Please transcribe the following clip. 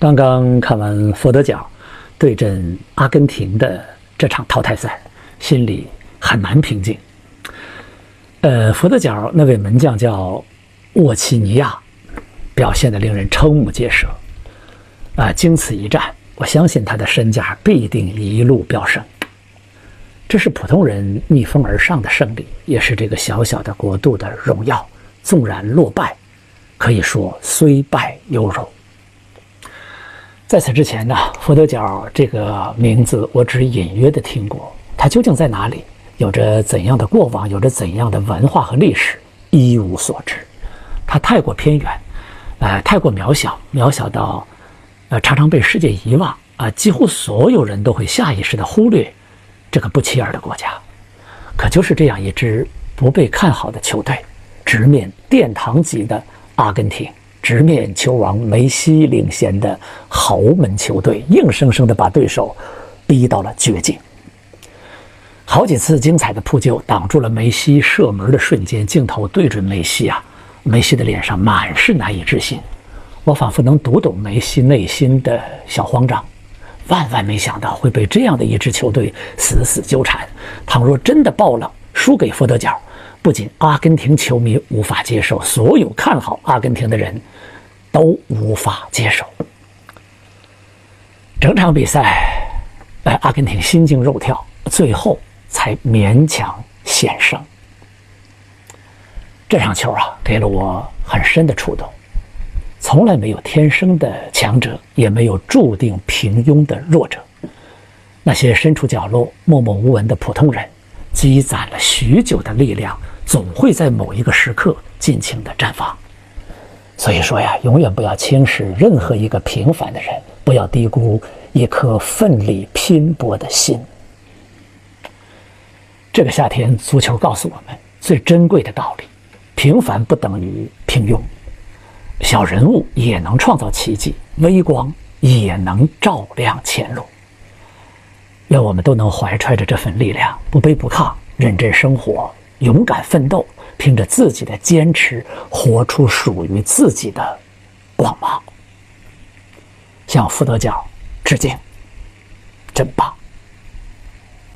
刚刚看完佛得角对阵阿根廷的这场淘汰赛，心里很难平静。佛得角那位门将叫沃奇尼亚，表现得令人瞠目结舌。经此一战，我相信他的身价必定一路飙升。这是普通人逆风而上的胜利，也是这个小小的国度的荣耀。纵然落败，可以说虽败犹荣。在此之前呢，佛得角这个名字我只隐约的听过，它究竟在哪里，有着怎样的过往，有着怎样的文化和历史，一无所知。它太过偏远，太过渺小，渺小到常常被世界遗忘几乎所有人都会下意识的忽略这个不起眼的国家。可就是这样一支不被看好的球队，直面殿堂级的阿根廷，直面球王梅西领衔的豪门球队，硬生生地把对手逼到了绝境。好几次精彩的扑救挡住了梅西射门的瞬间，镜头对准梅西梅西的脸上满是难以置信。我仿佛能读懂梅西内心的小慌张，万万没想到会被这样的一支球队死死纠缠。倘若真的爆冷输给佛得角，不仅阿根廷球迷无法接受，所有看好阿根廷的人都无法接受。整场比赛，阿根廷心惊肉跳，最后才勉强险胜。这场球给了我很深的触动。从来没有天生的强者，也没有注定平庸的弱者。那些身处角落默默无闻的普通人，积攒了许久的力量，总会在某一个时刻尽情的绽放。所以说永远不要轻视任何一个平凡的人，不要低估一颗奋力拼搏的心。这个夏天，足球告诉我们最珍贵的道理：平凡不等于平庸。小人物也能创造奇迹，微光也能照亮前路。愿我们都能怀揣着这份力量，不卑不亢，认真生活，勇敢奋斗，凭着自己的坚持，活出属于自己的光芒。向佛得角致敬，真棒。